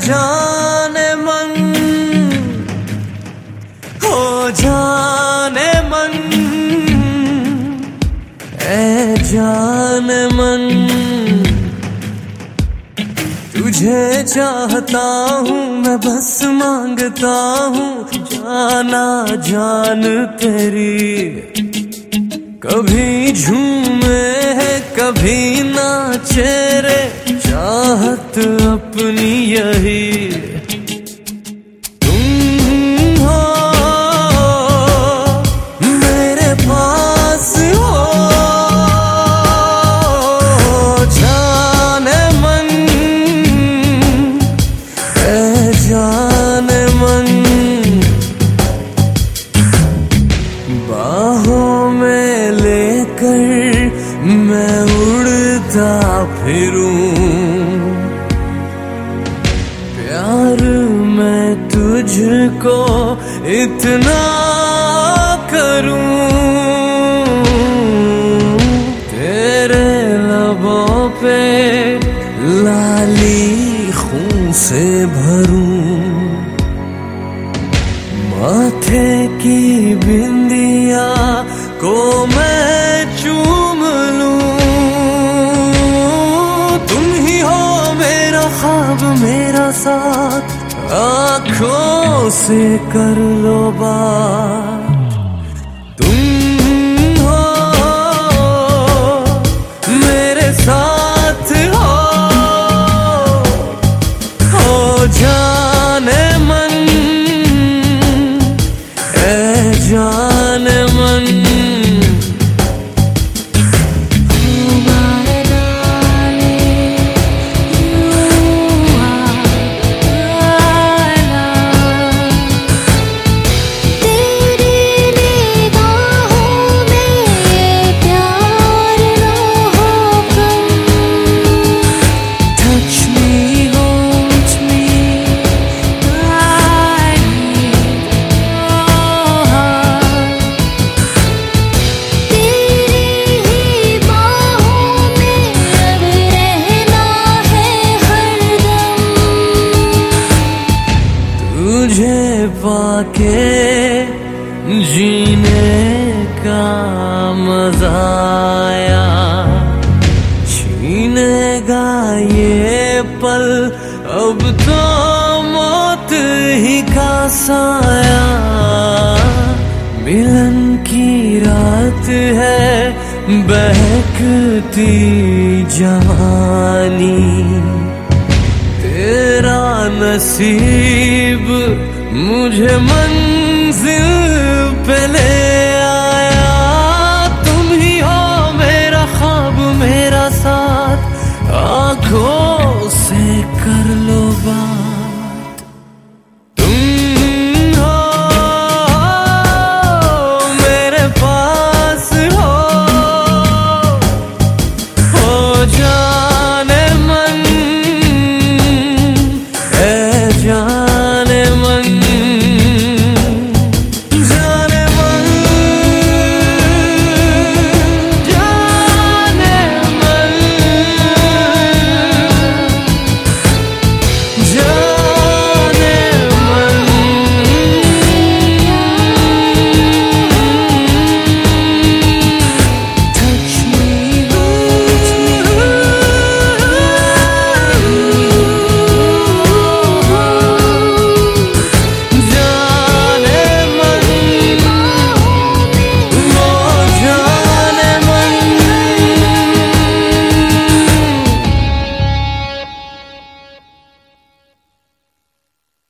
जाने मन, हो जाने मन, ऐ जाने मन, तुझे चाहता हूँ मैं, बस मांगता हूँ जाना जान तेरी। कभी झूमे है कभी नाचे रे, चाहत अपनी यही तुम हो, मेरे पास हो। जाने मन, ऐ जाने मन, बाहों में लेकर मैं उड़ता फिरूं, प्यार मैं तुझको इतना करूं, तेरे लबों पे लाली खून से भरूं, माथे की बिंदिया को मैं चूम लूं। तुम ही हो मेरा ख्वाब मेरा साथ, आँखों से कर लो बात। तुम हो मेरे साथ हो जाने मन, ऐ जाने मन। तुझे पाके जीने का मजा आया, छीनेगा ये पल अब तो मौत ही का साया। मिलन की रात है बहकती जवानी, तेरा नसीब मुझे मंजिल पे ले आया। तुम ही हो मेरा ख्वाब मेरा साथ, आँखों से कर लो